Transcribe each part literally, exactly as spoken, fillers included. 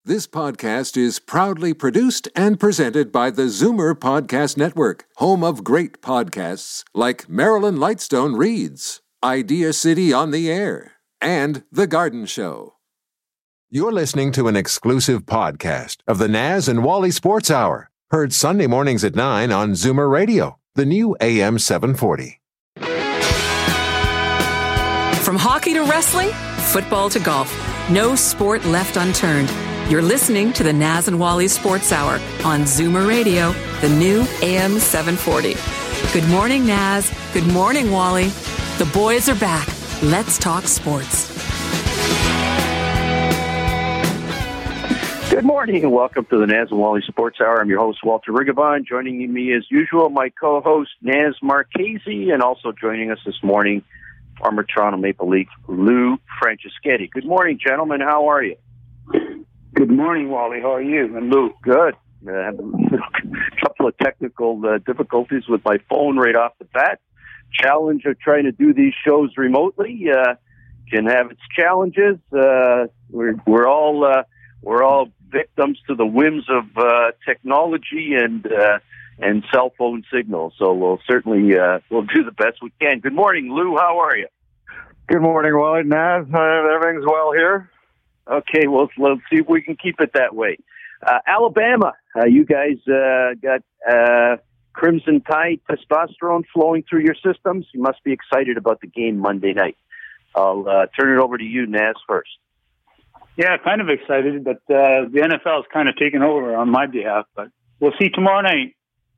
This podcast is proudly produced and presented by the Zoomer Podcast Network, home of great podcasts like Marilyn Lightstone Reads, Idea City on the Air, and The Garden Show. You're listening to an exclusive podcast of the Naz and Wally Sports Hour, heard Sunday mornings at nine on Zoomer Radio, the new A M seven forty. From hockey to wrestling, football to golf, no sport left unturned. You're listening to the Naz and Wally Sports Hour on Zoomer Radio, the new A M seven forty. Good morning, Naz. Good morning, Wally. The boys are back. Let's talk sports. Good morning and welcome to the Naz and Wally Sports Hour. I'm your host, Walter Rigabon. Joining me as usual, my co-host, Naz Marchese, and also joining us this morning, former Toronto Maple Leaf, Lou Franceschetti. Good morning, gentlemen. How are you? Good morning, Wally. How are you? And Lou? Good. I uh, had a couple of technical uh, difficulties with my phone right off the bat. Challenge of trying to do these shows remotely uh, can have its challenges. Uh, we're we're all uh, we're all victims to the whims of uh, technology and uh, and cell phone signals. So we'll certainly uh, we'll do the best we can. Good morning, Lou. How are you? Good morning, Wally. Naz, uh, everything's well here. Okay, well, let's see if we can keep it that way. Uh, Alabama, uh, you guys uh, got uh, Crimson Tide testosterone flowing through your systems. You must be excited about the game Monday night. I'll uh, turn it over to you, Naz, first. Yeah, kind of excited, but uh, the N F L is kind of taking over on my behalf. But we'll see tomorrow night.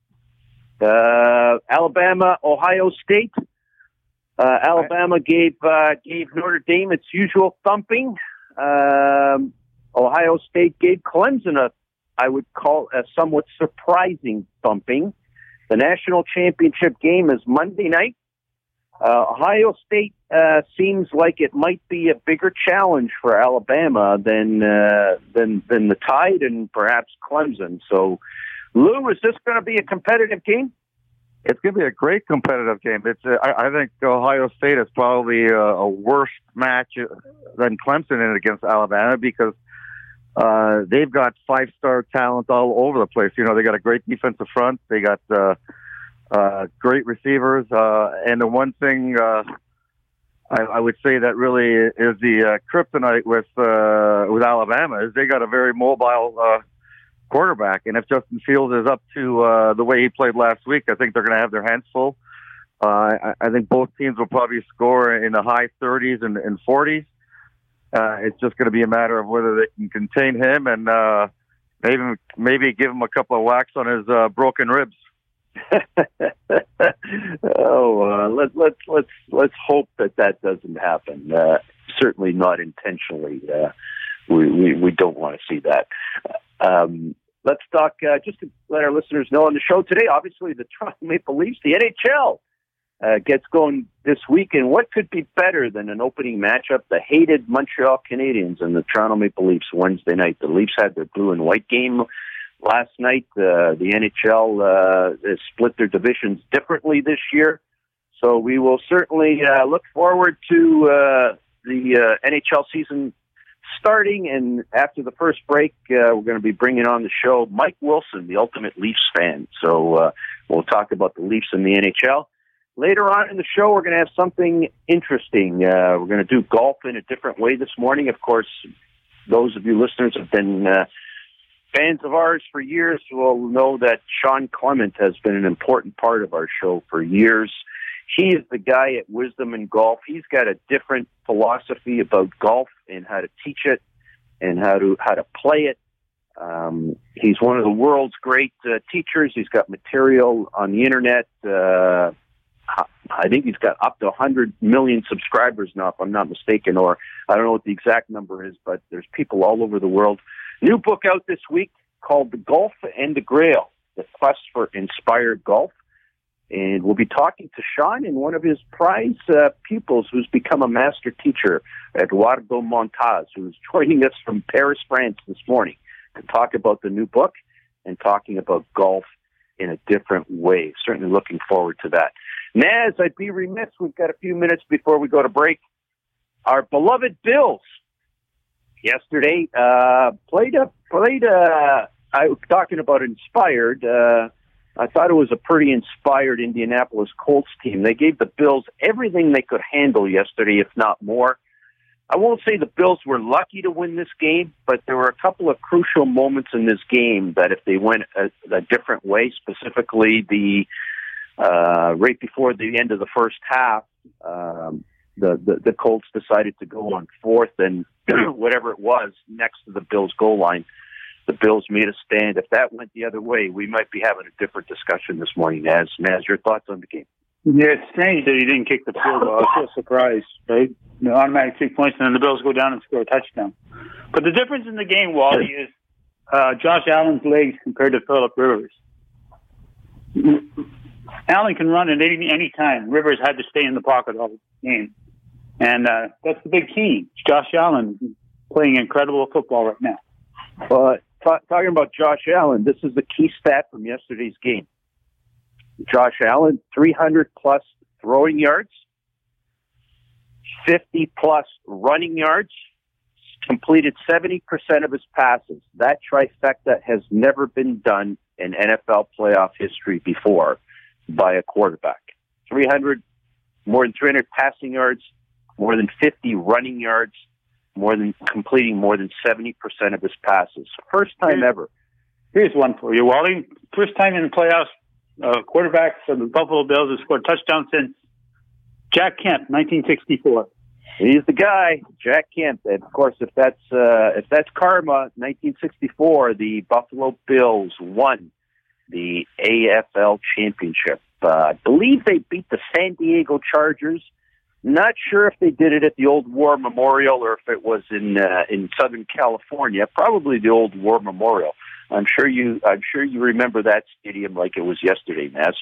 Uh, Alabama, Ohio State. Uh, Alabama gave uh, gave Notre Dame its usual thumping. Um, Ohio State gave Clemson a, I would call a somewhat surprising thumping. The national championship game is Monday night. Uh, Ohio State uh, seems like it might be a bigger challenge for Alabama than uh, than than the Tide and perhaps Clemson. So, Lou, is this going to be a competitive game? It's going to be a great competitive game. It's uh, I, I think Ohio State is probably a, a worse match than Clemson in against Alabama because uh, they've got five-star talent all over the place. You know, they got a great defensive front. They got uh, uh, great receivers. Uh, and the one thing uh, I, I would say that really is the uh, kryptonite with uh, with Alabama is they got a very mobile uh quarterback, and if Justin Fields is up to uh, the way he played last week, I think they're going to have their hands full. Uh, I, I think both teams will probably score in the high thirties and, and forties. Uh, it's just going to be a matter of whether they can contain him and uh, maybe maybe give him a couple of whacks on his uh, broken ribs. oh, uh, let, let's let's let's hope that that doesn't happen. Uh, certainly not intentionally. Uh, we, we we don't want to see that. Um, Let's talk, uh, just to let our listeners know on the show today, obviously the Toronto Maple Leafs, the N H L, uh, gets going this week. And what could be better than an opening matchup? The hated Montreal Canadiens and the Toronto Maple Leafs Wednesday night. The Leafs had their blue and white game last night. Uh, the N H L uh, has split their divisions differently this year. So we will certainly uh, look forward to uh, the uh, N H L season starting, and after the first break, uh, we're going to be bringing on the show Mike Wilson, the ultimate Leafs fan. So uh, we'll talk about the Leafs and the N H L. Later on in the show, we're going to have something interesting. Uh, we're going to do golf in a different way this morning. Of course, those of you listeners have been uh, fans of ours for years will know that Sean Clement has been an important part of our show for years. He is the guy at Wisdom in Golf. He's got a different philosophy about golf and how to teach it and how to how to play it. Um, he's one of the world's great uh, teachers. He's got material on the internet. Uh, I think he's got up to one hundred million subscribers now, if I'm not mistaken, or I don't know what the exact number is, but there's people all over the world. New book out this week called The Golf and the Grail, The Quest for Inspired Golf. And we'll be talking to Sean and one of his prize uh, pupils who's become a master teacher, Eduardo Montaz, who's joining us from Paris, France this morning to talk about the new book and talking about golf in a different way. Certainly looking forward to that. Naz, I'd be remiss. We've got a few minutes before we go to break. Our beloved Bills yesterday uh, played a played. Uh, I was talking about inspired. Uh, I thought it was a pretty inspired Indianapolis Colts team. They gave the Bills everything they could handle yesterday, if not more. I won't say the Bills were lucky to win this game, but there were a couple of crucial moments in this game that if they went a, a different way, specifically the uh, right before the end of the first half, um, the, the, the Colts decided to go on fourth and whatever it was next to the Bills' goal line. The Bills made a stand. If that went the other way, we might be having a different discussion this morning. Naz, Naz, your thoughts on the game? Yeah, it's strange that he didn't kick the field goal. I was so surprised, right? The automatic three points, and then the Bills go down and score a touchdown. But the difference in the game, Wally, is uh, Josh Allen's legs compared to Phillip Rivers. Allen can run at any, any time. Rivers had to stay in the pocket all the game. And uh, that's the big key. Josh Allen is playing incredible football right now. Well, t- talking about Josh Allen, this is the key stat from yesterday's game. Josh Allen, three hundred plus throwing yards, fifty plus running yards, completed seventy percent of his passes. That trifecta has never been done in N F L playoff history before by a quarterback. three hundred, more than three hundred passing yards, more than fifty running yards, more than completing more than seventy percent of his passes. First time here's, ever. Here's one for you, Wally. First time in the playoffs, uh, quarterback for the Buffalo Bills has scored a touchdown since Jack Kemp, nineteen sixty-four. He's the guy, Jack Kemp. And of course, if that's uh, if that's karma, nineteen sixty-four, the Buffalo Bills won the A F L championship. Uh, I believe they beat the San Diego Chargers. Not sure if they did it at the Old War Memorial or if it was in uh, in Southern California. Probably the Old War Memorial. I'm sure you. I'm sure you remember that stadium like it was yesterday, Naz.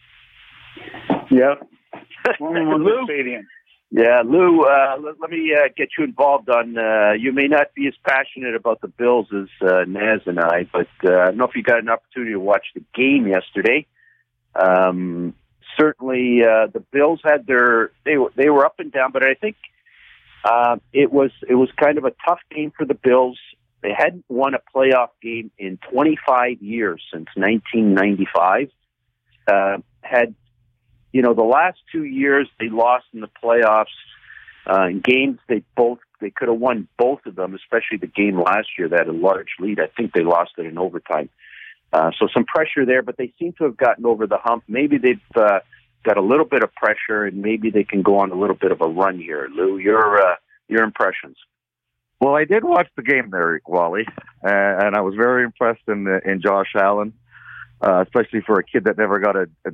Yep. Lou? Stadium. Yeah, Lou. Uh, let, let me uh, get you involved on. Uh, you may not be as passionate about the Bills as uh, Naz and I, but uh, I don't know if you got an opportunity to watch the game yesterday. Um, certainly, uh, the Bills had their. They were they were up and down, but I think uh, it was it was kind of a tough game for the Bills. They hadn't won a playoff game in twenty-five years, since nineteen ninety-five. Uh, had, you know, the last two years they lost in the playoffs. Uh, in games they both, they could have won both of them, especially the game last year that had a large lead. I think they lost it in overtime. Uh, so some pressure there, but they seem to have gotten over the hump. Maybe they've uh, got a little bit of pressure, and maybe they can go on a little bit of a run here. Lou, your uh, your impressions? Well, I did watch the game there, Wally, uh, and I was very impressed in in Josh Allen, uh, especially for a kid that never got a, a,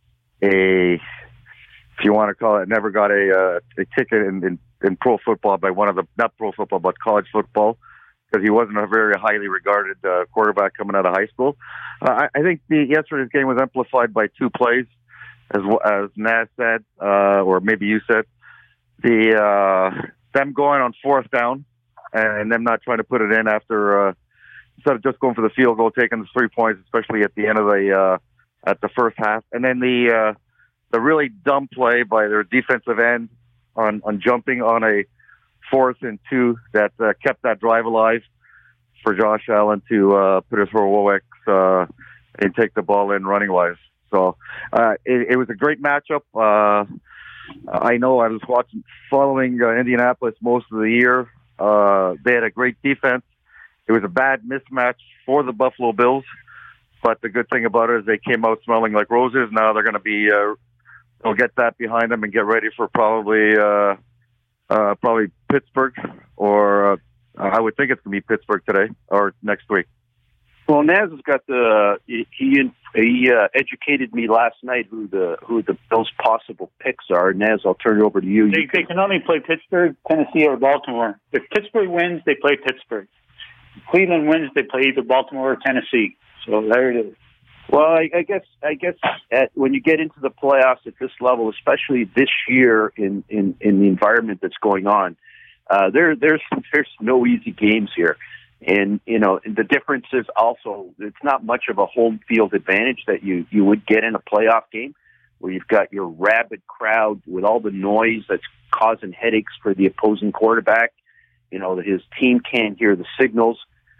a if you want to call it, never got a uh, a ticket in, in in pro football by one of the not pro football but college football, because he wasn't a very highly regarded uh, quarterback coming out of high school. Uh, I, I think the yesterday's game was amplified by two plays, as as Naz said, uh, or maybe you said, the uh, them going on fourth down. And them not trying to put it in after, uh, instead of just going for the field goal, taking the three points, especially at the end of the, uh, at the first half. And then the, uh, the really dumb play by their defensive end on, on jumping on a fourth and two that uh, kept that drive alive for Josh Allen to, uh, put his heroics, uh, and take the ball in running wise. So, uh, it, it was a great matchup. Uh, I know I was watching, following uh, Indianapolis most of the year. Uh, they had a great defense. It was a bad mismatch for the Buffalo Bills, but the good thing about it is they came out smelling like roses. Now they're going to be, uh, they'll get that behind them and get ready for probably, uh, uh, probably Pittsburgh, or uh, I would think it's going to be Pittsburgh today or next week. Well, Naz has got the he he uh, educated me last night who the who the Bills' possible picks are. Naz, I'll turn it over to you. They, you they can only play Pittsburgh, Tennessee, or Baltimore. If Pittsburgh wins, they play Pittsburgh. If Cleveland wins, they play either Baltimore or Tennessee. So there it is. Well, I, I guess I guess at, when you get into the playoffs at this level, especially this year in in, in the environment that's going on, uh, there there's there's no easy games here. And, you know, the difference is also it's not much of a home field advantage that you, you would get in a playoff game where you've got your rabid crowd with all the noise that's causing headaches for the opposing quarterback. You know, his team can't hear the signals.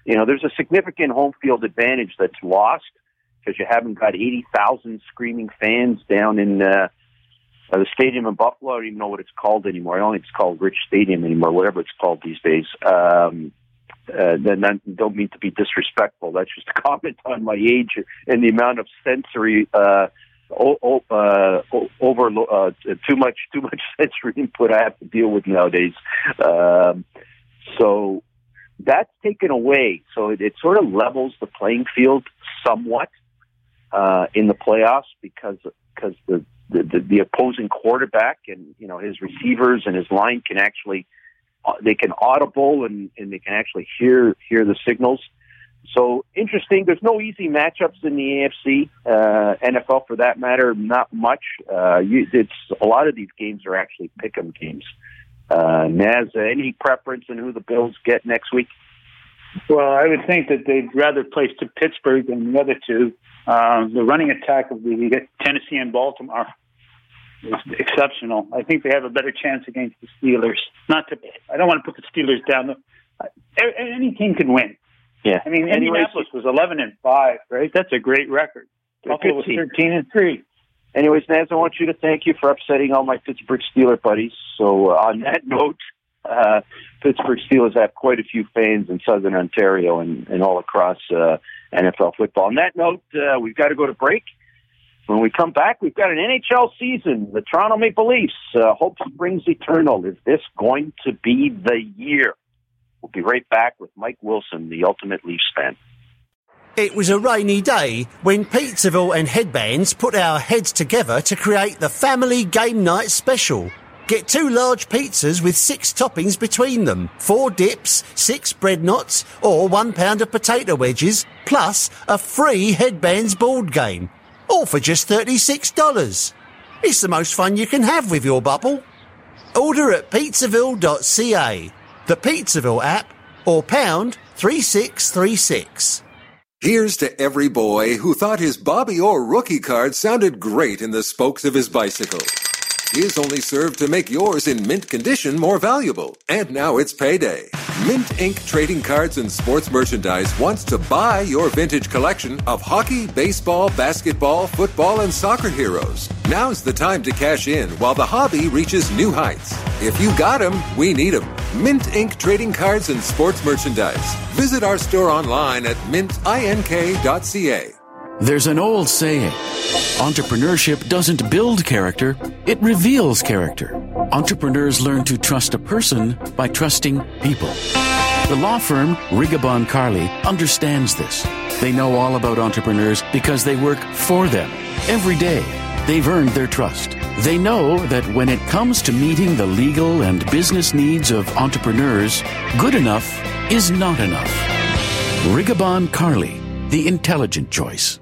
you know, there's a significant home field advantage that's lost because you haven't got eighty thousand screaming fans down in uh, uh, the stadium in Buffalo. I don't even know what it's called anymore. I don't think it's called Rich Stadium anymore, whatever it's called these days. Um, uh, then I don't mean to be disrespectful. That's just a comment on my age and the amount of sensory uh, o- o- uh, over uh, too much too much sensory input I have to deal with nowadays. Um, so that's taken away. So it, it sort of levels the playing field somewhat uh, in the playoffs because because the, the the opposing quarterback and you know his receivers and his line can actually they can audible and, and they can actually hear hear the signals. So interesting. There's no easy matchups in the A F C, uh, N F L for that matter. Not much. Uh, you, it's a lot of these games are actually pick'em games. Uh, Naz, any preference in who the Bills get next week? Well, I would think that they'd rather play to Pittsburgh than the other two. Uh, the running attack of the Tennessee and Baltimore is exceptional. I think they have a better chance against the Steelers. Not to, I don't want to put the Steelers down. Any team can win. Yeah. I mean, Anyways, Indianapolis was eleven and five, right? That's a great record. Buffalo was thirteen and three. Anyways, Naz, I want you to thank you for upsetting all my Pittsburgh Steelers buddies. So uh, on that note, uh, Pittsburgh Steelers have quite a few fans in Southern Ontario and, and all across uh, N F L football. On that note, uh, we've got to go to break. When we come back, we've got an N H L season. The Toronto Maple Leafs, uh, hope springs eternal. Is this going to be the year? We'll be right back with Mike Wilson, the ultimate Leafs fan. It was a rainy day when Pizzaville and Headbands put our heads together to create the Family Game Night Special. Get two large pizzas with six toppings between them, four dips, six bread knots, or one pound of potato wedges, plus a free Headbands board game. All for just thirty-six dollars. It's the most fun you can have with your bubble. Order at pizzaville dot c a, the Pizzaville app, or pound three six three six. Here's to every boy who thought his Bobby Orr rookie card sounded great in the spokes of his bicycle. His only served to make yours in mint condition more valuable. And now it's payday. Mint Incorporated Trading Cards and Sports Merchandise wants to buy your vintage collection of hockey, baseball, basketball, football, and soccer heroes. Now's the time to cash in while the hobby reaches new heights. If you got 'em, we need 'em. Mint Incorporated Trading Cards and Sports Merchandise. Visit our store online at mint ink dot c a. There's an old saying, entrepreneurship doesn't build character, it reveals character. Entrepreneurs learn to trust a person by trusting people. The law firm Rigabon Carly understands this. They know all about entrepreneurs because they work for them. Every day, they've earned their trust. They know that when it comes to meeting the legal and business needs of entrepreneurs, good enough is not enough. Rigabon Carly, the intelligent choice.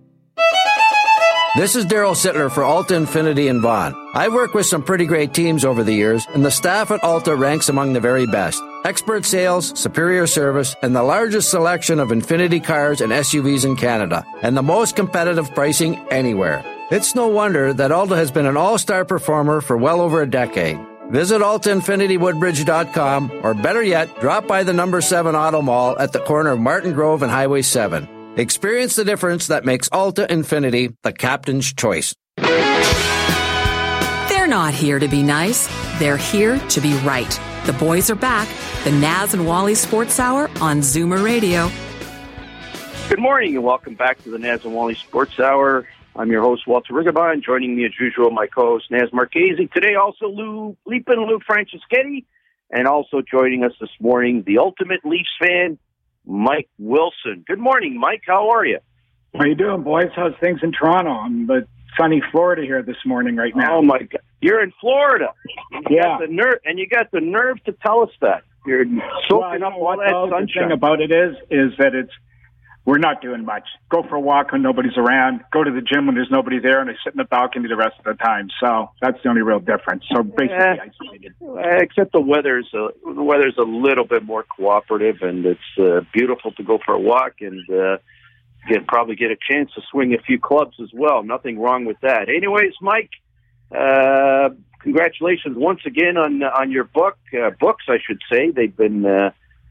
This is Daryl Sittler for Alta Infinity in Vaughan. I've worked with some pretty great teams over the years, and the staff at Alta ranks among the very best. Expert sales, superior service, and the largest selection of Infinity cars and S U Vs in Canada, and the most competitive pricing anywhere. It's no wonder that Alta has been an all-star performer for well over a decade. Visit alta infinity woodbridge dot com, or better yet, drop by the number seven Auto Mall at the corner of Martin Grove and Highway seven. Experience the difference that makes Alta Infinity the captain's choice. They're not here to be nice. They're here to be right. The boys are back. The Naz and Wally Sports Hour on Zoomer Radio. Good morning and welcome back to the Naz and Wally Sports Hour. I'm your host, Walter Rigabon. Joining me as usual, my co-host, Naz Marchese. Today also Lou Leapin, Lou Franceschetti. And also joining us this morning, the ultimate Leafs fan, Mike Wilson. Good morning, Mike. How are you? How you doing, boys? How's things in Toronto? I'm in sunny Florida here this morning right now. Oh, my God. You're in Florida. You yeah. Got the ner- and you got the nerve to tell us that. You're soaking well, up all that well, sunshine. The thing about it is, is that it's we're not doing much. Go for a walk when nobody's around. Go to the gym when there's nobody there, and I sit in the balcony the rest of the time. So that's the only real difference. So basically yeah. isolated. Except the weather's a, the weather's a little bit more cooperative, and it's uh, beautiful to go for a walk and uh, get probably get a chance to swing a few clubs as well. Nothing wrong with that. Anyways, Mike, uh, congratulations once again on on your book uh, books. I should say they've been. Uh,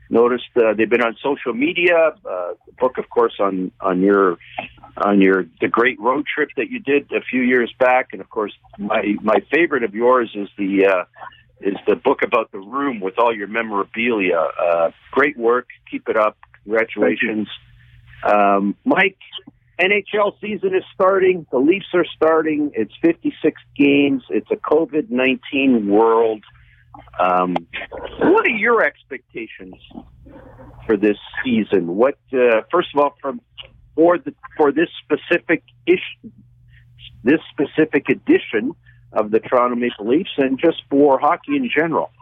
noticed uh, they've been on social media. Uh, the book, of course, on on your on your the great road trip that you did a few years back, and of course, my my favorite of yours is the uh, is the book about the room with all your memorabilia. Uh, great work, keep it up. Congratulations, um, Mike. N H L season is starting. The Leafs are starting. It's fifty-six games. It's a COVID nineteen world. Um, what are your expectations for this season? What, uh, first of all, from for the for this specific ish, this specific edition of the Toronto Maple Leafs, and just for hockey in general?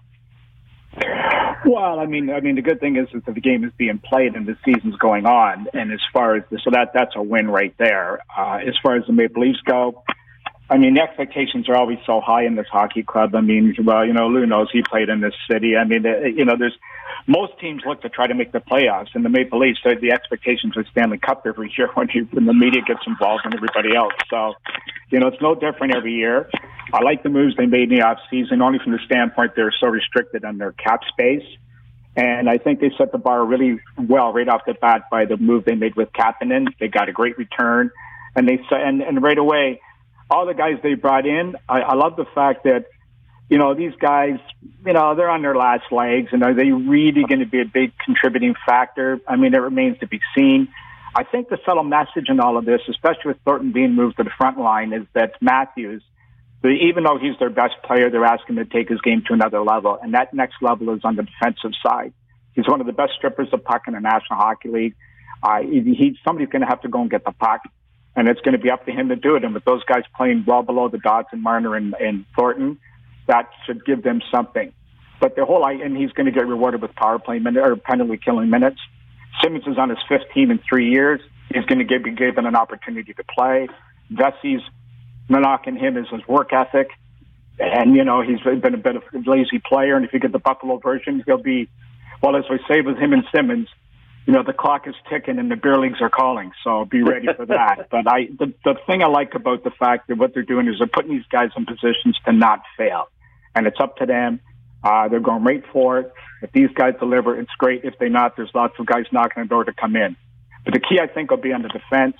Well, I mean, I mean, the good thing is, is that the game is being played and the season's going on, and as far as the, so that that's a win right there. Uh, as far as the Maple Leafs go, I mean, the expectations are always so high in this hockey club. I mean, well, you know, Lou knows he played in this city. I mean, uh, you know, there's most teams look to try to make the playoffs, and the Maple Leafs, the, the expectations are Stanley Cup every year when, you, when the media gets involved and everybody else. So, you know, it's no different every year. I like the moves they made in the offseason, only from the standpoint they're so restricted on their cap space. And I think they set the bar really well right off the bat by the move they made with Kapanen. They got a great return. And they and, and right away, all the guys they brought in, I, I love the fact that, you know, these guys, you know, they're on their last legs. And are they really going to be a big contributing factor? I mean, it remains to be seen. I think the subtle message in all of this, especially with Thornton being moved to the front line, is that Matthews, even though he's their best player, they're asking him to take his game to another level. And that next level is on the defensive side. He's one of the best strippers of puck in the National Hockey League. Uh, he, he, somebody's going to have to go and get the puck, and it's going to be up to him to do it. And with those guys playing well below the dots and Marner and, and Thornton, that should give them something. But the whole, and he's going to get rewarded with power play minute or penalty killing minutes. Simmons is on his fifth team in three years. He's going to give, be given an opportunity to play. Vessey's knocking him is his work ethic. And, you know, he's been a bit of a lazy player. And if you get the Buffalo version, he'll be, well, as we say with him and Simmons, you know, the clock is ticking and the beer leagues are calling. So be ready for that. But I, the, the thing I like about the fact that what they're doing is they're putting these guys in positions to not fail. And it's up to them. Uh, they're going right for it. If these guys deliver, it's great. If they not, there's lots of guys knocking on the door to come in. But the key, I think, will be on the defense.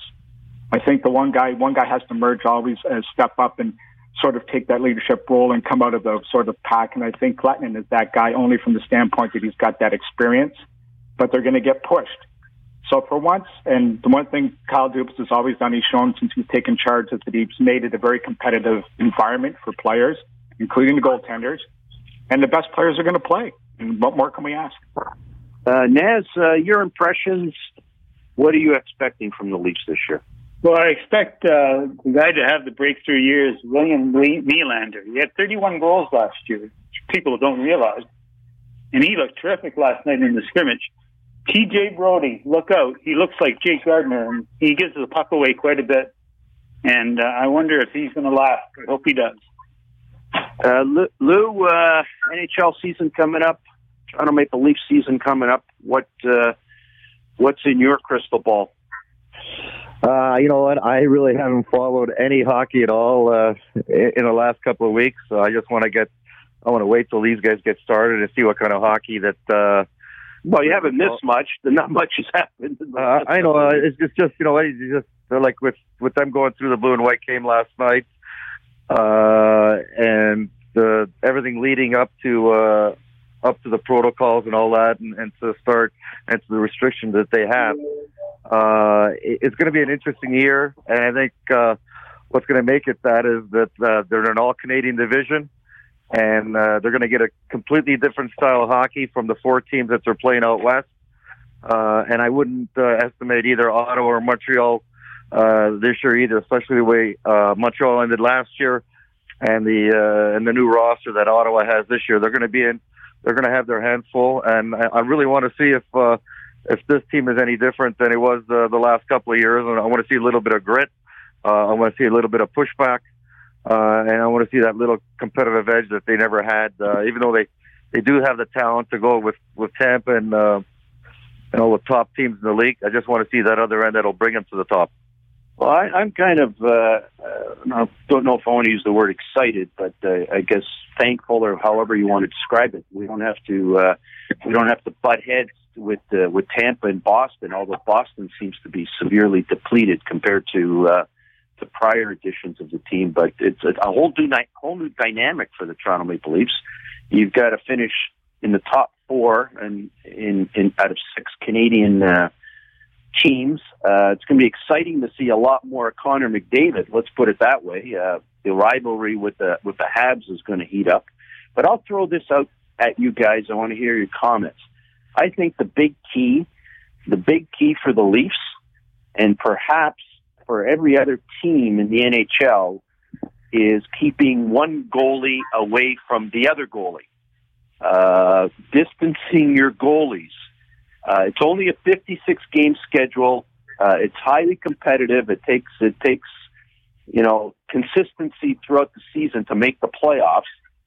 I think the one guy, one guy has to merge, always uh, step up and sort of take that leadership role and come out of the sort of pack. And I think Klettinen is that guy only from the standpoint that he's got that experience, but they're going to get pushed. So for once, and the one thing Kyle Dubas has always done, he's shown since he's taken charge is that he's made it a very competitive environment for players, including the goaltenders, and the best players are going to play. And what more can we ask? Uh, Naz, uh, your impressions, what are you expecting from the Leafs this year? Well, I expect uh, the guy to have the breakthrough years, William Nylander. He had thirty-one goals last year, which people don't realize. And he looked terrific last night in the scrimmage. T J Brody, look out. He looks like Jake Gardner, and he gives the puck away quite a bit. And uh, I wonder if he's going to last. I hope he does. Uh, Lou, uh, N H L season coming up, Toronto Maple Leafs season coming up. What uh, What's in your crystal ball? Uh, you know what? I really haven't followed any hockey at all uh, in the last couple of weeks. So I just want to get, I want to wait till these guys get started and see what kind of hockey that. Uh, well, you haven't missed much. Not much has happened. Uh, I know. Uh, it's, it's just, you know, it's just they're like with with them going through the blue and white game last night, uh, and the everything leading up to uh, up to the protocols and all that, and, and to start and to the restrictions that they have. Uh, it's going to be an interesting year, and I think uh, what's going to make it that is that uh, they're in an all-Canadian division, and uh, they're going to get a completely different style of hockey from the four teams that they're playing out west. Uh, and I wouldn't uh, estimate either Ottawa or Montreal uh, this year either, especially the way uh, Montreal ended last year, and the uh, and the new roster that Ottawa has this year. They're going to be in. They're going to have their hands full, and I, I really want to see if. Uh, If this team is any different than it was uh, the last couple of years, and I want to see a little bit of grit, uh, I want to see a little bit of pushback, uh, and I want to see that little competitive edge that they never had. Uh, even though they, they do have the talent to go with with Tampa and uh, and all the top teams in the league, I just want to see that other end that'll bring them to the top. Well, I, I'm kind of uh, uh, I don't know if I want to use the word excited, but uh, I guess thankful, or however you want to describe it. We don't have to uh, we don't have to butt heads with uh, with Tampa and Boston, although Boston seems to be severely depleted compared to uh, to prior editions of the team. But it's a, a whole new whole new dynamic for the Toronto Maple Leafs. You've got to finish in the top four and in, in out of six Canadian uh, teams. Uh, it's going to be exciting to see a lot more Connor McDavid. Let's put it that way. Uh, the rivalry with the with the Habs is going to heat up. But I'll throw this out at you guys. I want to hear your comments. I think the big key, the big key for the Leafs, and perhaps for every other team in the N H L, is keeping one goalie away from the other goalie. Uh, distancing your goalies. Uh, it's only a fifty-six game schedule. Uh, it's highly competitive. It takes it takes you know consistency throughout the season to make the playoffs.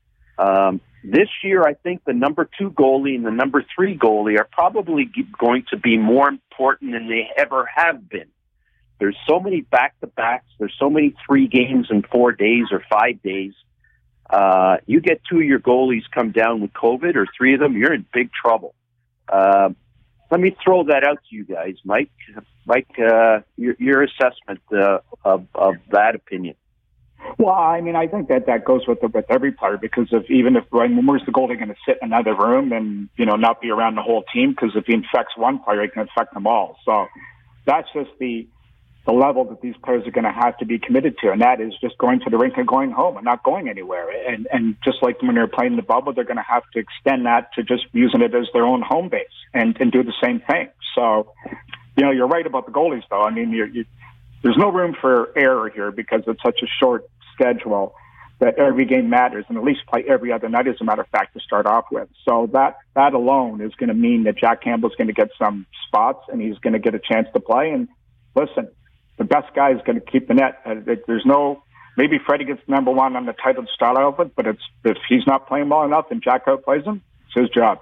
Um, this year, I think the number two goalie and the number three goalie are probably going to be more important than they ever have been. There's so many back-to-backs. There's so many three games in four days or five days. Uh, you get two of your goalies come down with COVID, or three of them, you're in big trouble. Uh, let me throw that out to you guys, Mike. Mike, uh, your, your assessment uh, of, of that opinion. Well, I mean, I think that that goes with the, with every player, because if even if when where's the goalie going to sit in another room and you know not be around the whole team? Because if he infects one player, he can infect them all. So that's just the the level that these players are going to have to be committed to, and that is just going to the rink and going home and not going anywhere. And and just like when they're playing the bubble, they're going to have to extend that to just using it as their own home base and and do the same thing. So you know, you're right about the goalies, though. I mean, you're, you there's no room for error here because it's such a short schedule that every game matters, and at least play every other night, as a matter of fact, to start off with. So that that alone is going to mean that Jack Campbell's going to get some spots, and he's going to get a chance to play. And listen, the best guy is going to keep the net. Uh, there's no maybe Freddie gets number one on the title to start out with, but it's if he's not playing well enough and Jack outplays him, it's his job.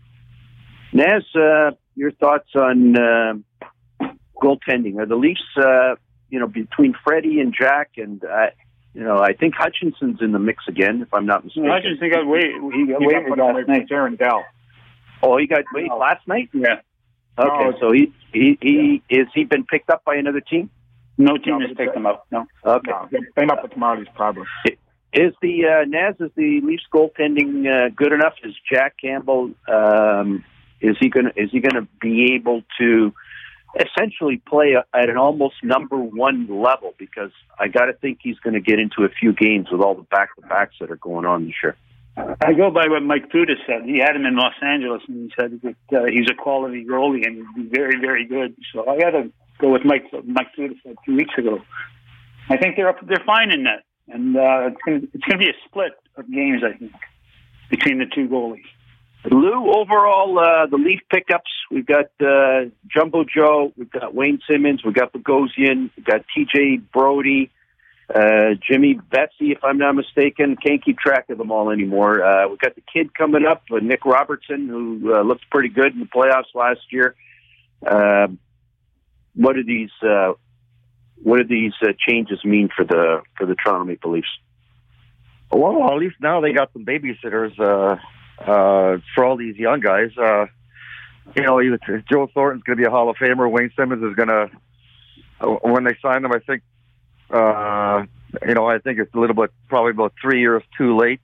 Naz, uh, your thoughts on uh, goaltending? Are the Leafs, uh, you know, between Freddie and Jack, and uh, you know, I think Hutchinson's in the mix again, if I'm not mistaken. No, Hutchinson got way he got waived last night. Aaron Dell. Oh, he got waived last night? Yeah. Okay, no, so he he he is he been picked up by another team? No team no, has picked him up. No. Okay. No, they're up with Marty's problem. Is the uh, Naz? Is the Leafs goaltending uh, good enough? Is Jack Campbell? Um, is he going? Is he going to be able to essentially play at an almost number one level? Because I got to think he's going to get into a few games with all the back to backs that are going on this year. I go by what Mike Tudor said. He had him in Los Angeles, and he said that uh, he's a quality goalie and he'd be very, very good. So I got to go with Mike. Mike Tudor said two weeks ago. I think they're up. They're fine in net, and uh, it's going it's going to be a split of games. I think between the two goalies. Lou, overall, uh, the Leaf pickups, we've got uh, Jumbo Joe, we've got Wayne Simmons, we've got Bogosian, we've got T J Brody, uh, Jimmy Vesey, if I'm not mistaken. Can't keep track of them all anymore. Uh, we've got the kid coming up, uh, Nick Robertson, who uh, looked pretty good in the playoffs last year. Uh, what do these uh, what do these uh, changes mean for the for the Toronto Maple Leafs? Well, at least now they got some babysitters uh, uh, for all these young guys. Uh, you know, Joe Thornton's going to be a Hall of Famer. Wayne Simmons is going to, when they sign him, I think, uh, you know, I think it's a little bit, probably about three years too late.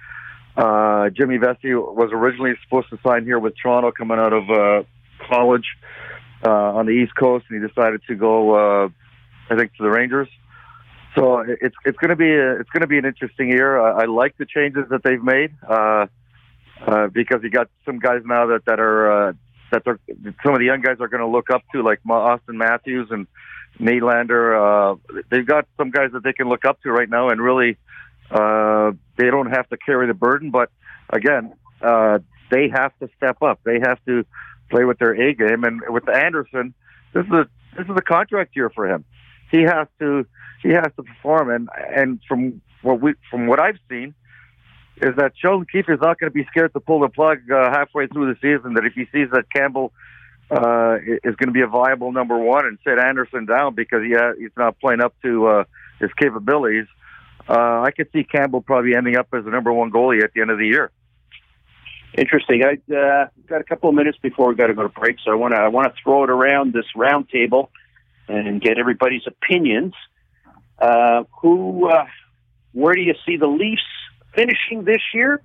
Uh, Jimmy Vesey was originally supposed to sign here with Toronto coming out of uh, college uh, on the East Coast, and he decided to go, uh, I think, to the Rangers. So it's it's going to be a, it's going to be an interesting year. I, I like the changes that they've made uh, uh, because you got some guys now that that are uh, that they're, some of the young guys are going to look up to, like Austin Matthews and Nylander. Uh, they've got some guys that they can look up to right now, and really uh, they don't have to carry the burden. But again, uh, they have to step up. They have to play with their A game. And with Anderson, this is a this is a contract year for him. He has to. He has to perform, and and from what we from what I've seen, is that Sheldon Keefe is not going to be scared to pull the plug uh, halfway through the season. That if he sees that Campbell uh, is going to be a viable number one and sit Anderson down because he ha- he's not playing up to uh, his capabilities, uh, I could see Campbell probably ending up as the number one goalie at the end of the year. Interesting. I uh, got a couple of minutes before we got to go to break, so I want to I want to throw it around this round table and get everybody's opinions. Uh, who, uh, where do you see the Leafs finishing this year?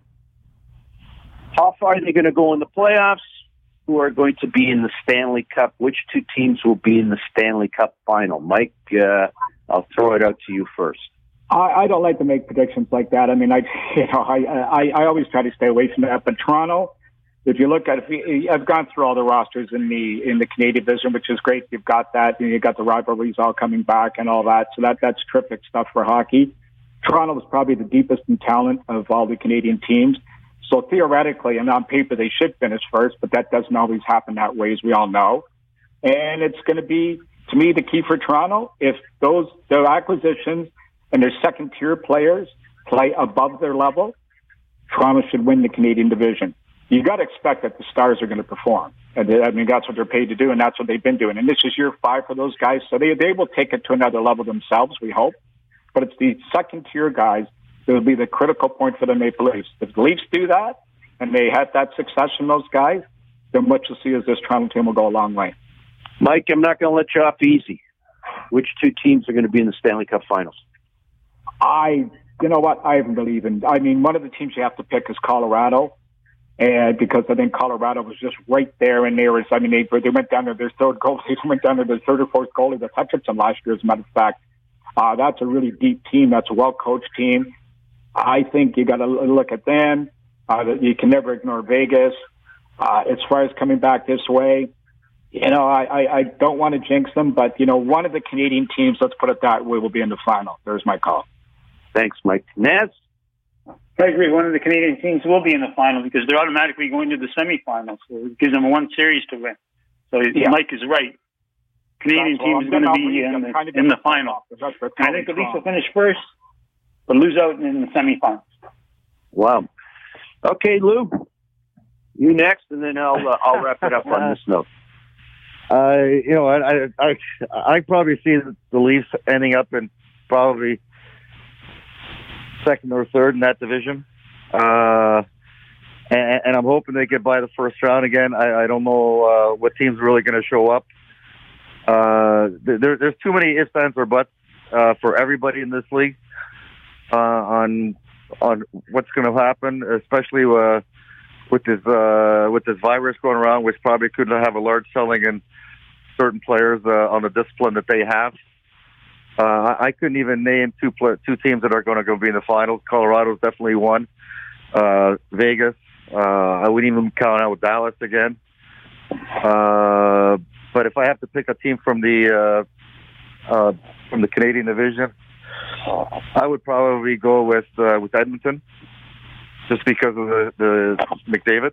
How far are they going to go in the playoffs? Who are going to be in the Stanley Cup? Which two teams will be in the Stanley Cup final? Mike, uh, I'll throw it out to you first. I, I don't like to make predictions like that. I mean, I, you know, I, I, I always try to stay away from that. But Toronto, if you look at, if you, I've gone through all the rosters in the in the Canadian division, which is great. You've got that. You know, you've got the rivalries all coming back and all that. So that that's terrific stuff for hockey. Toronto is probably the deepest in talent of all the Canadian teams. So theoretically and on paper, they should finish first, but that doesn't always happen that way, as we all know. And it's going to be, to me, the key for Toronto. If those their acquisitions and their second-tier players play above their level, Toronto should win the Canadian division. You got to expect that the Stars are going to perform. And I mean, that's what they're paid to do, and that's what they've been doing. And this is year five for those guys, so they they will take it to another level themselves, we hope. But it's the second-tier guys that will be the critical point for the Maple Leafs. If the Leafs do that, and they have that success from those guys, then what you'll see is this Toronto team will go a long way. Mike, I'm not going to let you off easy. Which two teams are going to be in the Stanley Cup Finals? I, you know what, I haven't really even, I mean, one of the teams you have to pick is Colorado, and because I think Colorado was just right there, and they was, I mean, they, they went down to their third goalie, they went down to their third or fourth goalie, the Hutchinson last year, as a matter of fact. Uh, that's a really deep team. That's a well-coached team. I think you got to look at them. Uh, you can never ignore Vegas. Uh, as far as coming back this way, you know, I, I, I don't want to jinx them, but, you know, one of the Canadian teams, let's put it that way, will be in the final. There's my call. Thanks, Mike. Naz? I agree. One of the Canadian teams will be in the final because they're automatically going to the semifinals. So it gives them one series to win. So yeah. Mike is right. Canadian team is going to be in the, in the final. I think the Leafs will finish first, but lose out in the semifinals. Wow. Okay, Lou, you next, and then I'll uh, I'll wrap it up on this note. Uh, you know, I I I probably see the Leafs ending up in probably second or third in that division, uh, and, and I'm hoping they get by the first round again. I, I don't know uh, what team's really going to show up. Uh, there, there's too many ifs, ands, or buts uh, for everybody in this league uh, on on what's going to happen, especially uh, with this uh, with this virus going around, which probably could have a large selling in certain players uh, on the discipline that they have. Uh, I couldn't even name two pl- two teams that are going to go be in the finals. Colorado's definitely one. Uh, Vegas. Uh, I wouldn't even count out Dallas again. Uh, but if I have to pick a team from the uh, uh, from the Canadian division, I would probably go with uh, with Edmonton, just because of the, the McDavid.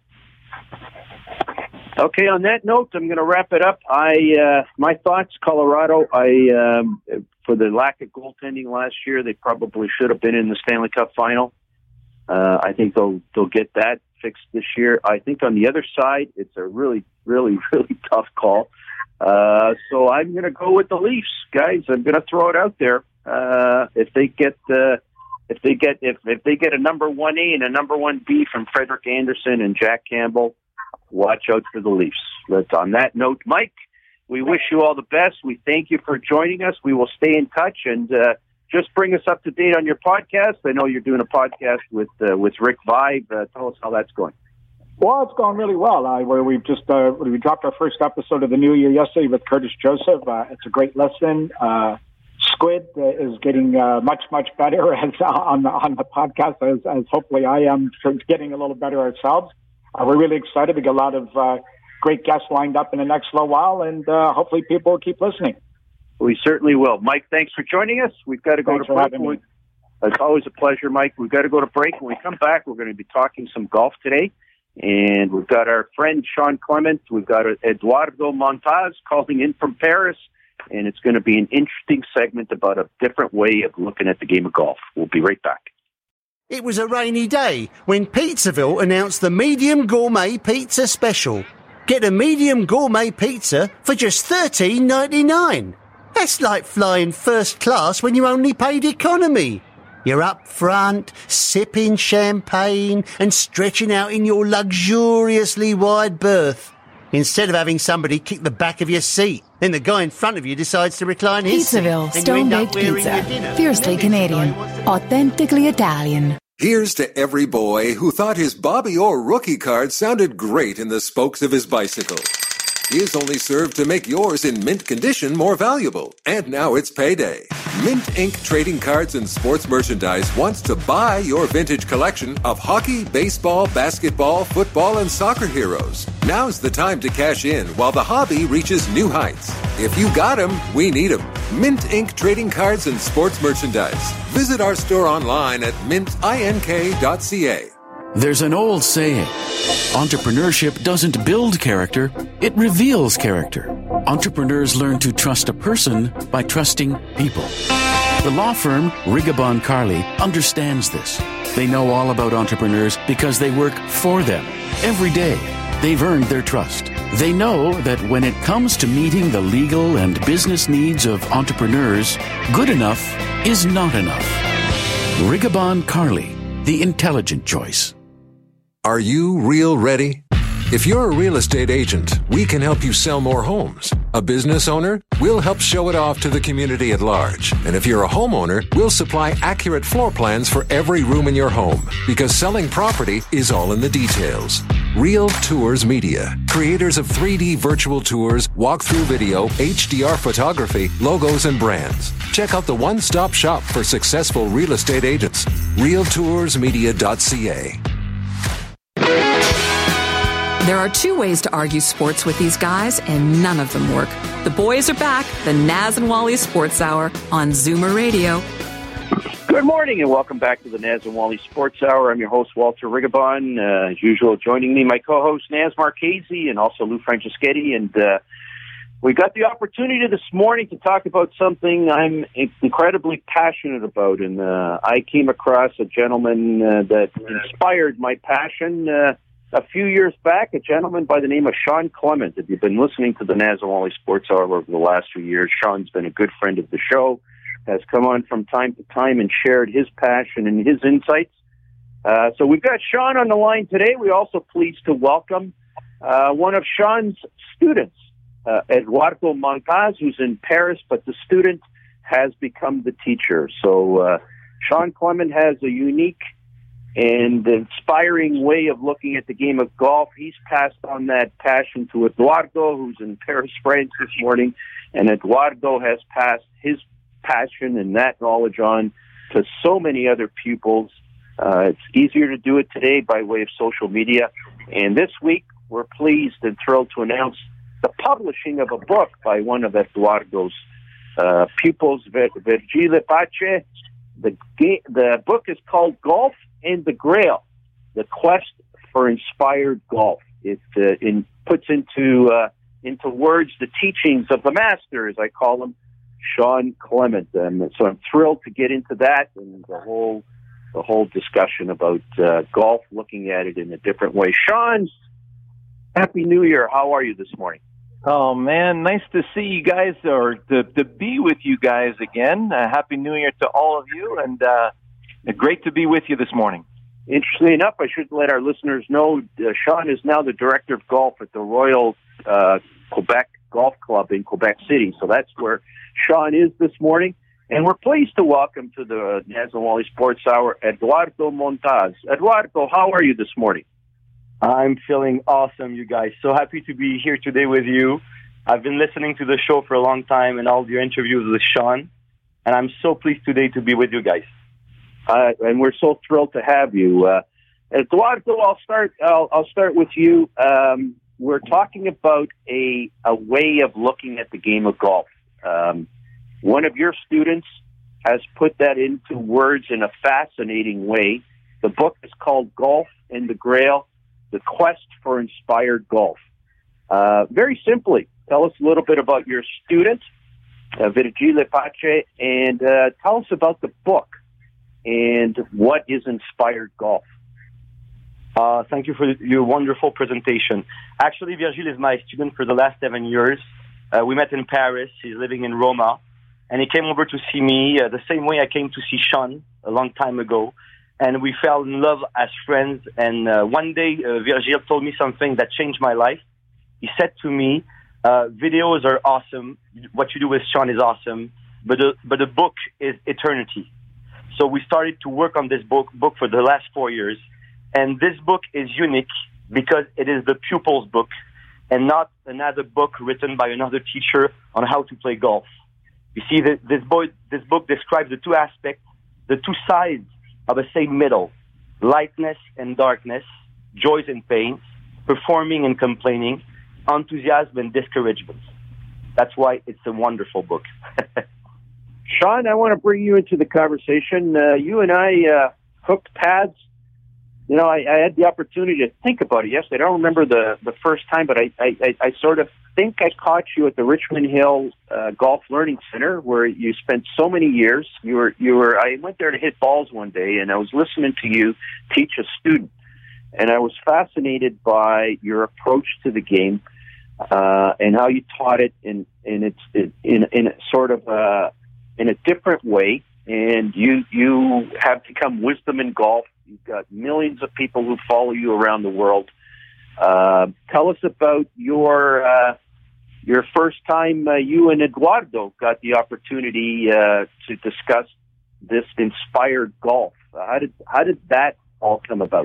Okay, on that note, I'm going to wrap it up. I uh, my thoughts, Colorado. I um, for the lack of goaltending last year, they probably should have been in the Stanley Cup final. Uh, I think they'll they'll get that fixed this year. I think on the other side, it's a really, really, really tough call. Uh, so I'm going to go with the Leafs, guys. I'm going to throw it out there. Uh, if they get uh, if they get if if they get a number one A and a number one B from Frederik Andersen and Jack Campbell, watch out for the Leafs. But on that note, Mike, we wish you all the best. We thank you for joining us. We will stay in touch and uh, just bring us up to date on your podcast. I know you're doing a podcast with uh, with Rick Vibe. Uh, tell us how that's going. Well, it's going really well. Uh, where we've just uh, we dropped our first episode of the new year yesterday with Curtis Joseph. Uh, it's a great listen. Uh, Squid uh, is getting uh, much much better as uh, on the on the podcast as, as hopefully I am getting a little better ourselves. Uh, we're really excited. We got a lot of uh, great guests lined up in the next little while, and uh, hopefully people will keep listening. We certainly will. Mike, thanks for joining us. We've got to go Thanks to break. We, it's always a pleasure, Mike. We've got to go to break. When we come back, we're going to be talking some golf today. And we've got our friend Sean Clement. We've got Eduardo Montaz calling in from Paris. And it's going to be an interesting segment about a different way of looking at the game of golf. We'll be right back. It was a rainy day when Pizzaville announced the Medium Gourmet Pizza Special. Get a medium gourmet pizza for just thirteen ninety-nine. That's like flying first class when you only paid economy. You're up front, sipping champagne and stretching out in your luxuriously wide berth. Instead of having somebody kick the back of your seat, then the guy in front of you decides to recline his seat. Pizzaville Stone-Baked Pizza. Fiercely Canadian. Authentically Italian. Here's to every boy who thought his Bobby Orr rookie card sounded great in the spokes of his bicycle. His only served to make yours in mint condition more valuable. And now it's payday. Mint Incorporated Trading Cards and Sports Merchandise wants to buy your vintage collection of hockey, baseball, basketball, football, and soccer heroes. Now's the time to cash in while the hobby reaches new heights. If you got them, we need them. Mint Incorporated Trading Cards and Sports Merchandise. Visit our store online at mint ink dot c a. There's an old saying, entrepreneurship doesn't build character, it reveals character. Entrepreneurs learn to trust a person by trusting people. The law firm Rigabon Carly understands this. They know all about entrepreneurs because they work for them. Every day, they've earned their trust. They know that when it comes to meeting the legal and business needs of entrepreneurs, good enough is not enough. Rigabon Carly, the intelligent choice. Are you real ready? If you're a real estate agent, we can help you sell more homes. A business owner, we'll help show it off to the community at large. And if you're a homeowner, we'll supply accurate floor plans for every room in your home. Because selling property is all in the details. Real Tours Media, creators of three D virtual tours, walkthrough video, H D R photography, logos, and brands. Check out the one-stop shop for successful real estate agents. real tours media dot c a. There are two ways to argue sports with these guys, and none of them work. The boys are back, the Naz and Wally Sports Hour on Zoomer Radio. Good morning and welcome back to the Naz and Wally Sports Hour. I'm your host, Walter Rigabon. Uh, as usual, joining me, my co-host, Naz Marchese, and also Lou Franceschetti. And uh, we got the opportunity this morning to talk about something I'm incredibly passionate about. And uh, I came across a gentleman uh, that inspired my passion uh, a few years back, a gentleman by the name of Sean Clement. If you've been listening to the Naz and Wally Sports Hour over the last few years, Sean's been a good friend of the show, has come on from time to time and shared his passion and his insights. Uh, so we've got Sean on the line today. We're also pleased to welcome uh, one of Sean's students, uh, Eduardo Montaz, who's in Paris, but the student has become the teacher. So uh, Sean Clement has a unique and inspiring way of looking at the game of golf. He's passed on that passion to Eduardo, who's in Paris, France this morning, and Eduardo has passed his passion and that knowledge on to so many other pupils. Uh, it's easier to do it today by way of social media. And this week, we're pleased and thrilled to announce the publishing of a book by one of Eduardo's uh, pupils, Virgile Pace. The, ga- the book is called Golf and the Grail, The Quest for Inspired Golf. It uh, in, puts into uh, into words the teachings of the master, as I call him, Sean Clement. And so I'm thrilled to get into that and the whole the whole discussion about uh, golf, looking at it in a different way. Sean, Happy New Year. How are you this morning? Oh, man, nice to see you guys, or to, to be with you guys again. Uh, Happy New Year to all of you, and uh, great to be with you this morning. Interestingly enough, I should let our listeners know, uh, Sean is now the director of golf at the Royal uh, Quebec Golf Club in Quebec City. So that's where Sean is this morning. And we're pleased to welcome to the Naz and Wally Sports Hour, Eduardo Montaz. Eduardo, how are you this morning? I'm feeling awesome, you guys. So happy to be here today with you. I've been listening to the show for a long time and all your interviews with Sean, and I'm so pleased today to be with you guys. Uh, and we're so thrilled to have you. Uh, Eduardo, I'll start, I'll, I'll start with you. Um, we're talking about a, a way of looking at the game of golf. Um, one of your students has put that into words in a fascinating way. The book is called Golf and the Grail, The Quest for Inspired Golf. Uh, very simply, tell us a little bit about your student, uh, Virgile Pace, and uh, tell us about the book and what is Inspired Golf. Uh, thank you for your wonderful presentation. Actually, Virgile is my student for the last seven years. Uh, we met in Paris. He's living in Roma. and he came over to see me uh, the same way I came to see Sean a long time ago. And we fell in love as friends. And uh, one day, uh, Virgil told me something that changed my life. He said to me, uh, videos are awesome. What you do with Sean is awesome. But the, but the book is eternity. So we started to work on this book, book for the last four years. And this book is unique because it is the pupil's book and not another book written by another teacher on how to play golf. You see, the, this, boy, this book describes the two aspects, the two sides of the same middle, lightness and darkness, joys and pains, performing and complaining, enthusiasm and discouragement. That's why it's a wonderful book. Sean, I want to bring you into the conversation. Uh, you and I uh, hooked pads. You know, I, I had the opportunity to think about it yesterday. I don't remember the, the first time, but I, I, I sort of think I caught you at the Richmond Hill uh, Golf Learning Center, where you spent so many years. You were, you were. I went there to hit balls one day, and I was listening to you teach a student, and I was fascinated by your approach to the game uh, and how you taught it in in its in in, in a sort of a, in a different way. And you you have become wisdom in golf. You've got millions of people who follow you around the world. Uh, tell us about your uh, your first time uh, you and Eduardo got the opportunity uh, to discuss this inspired golf. Uh, how did how did that all come about?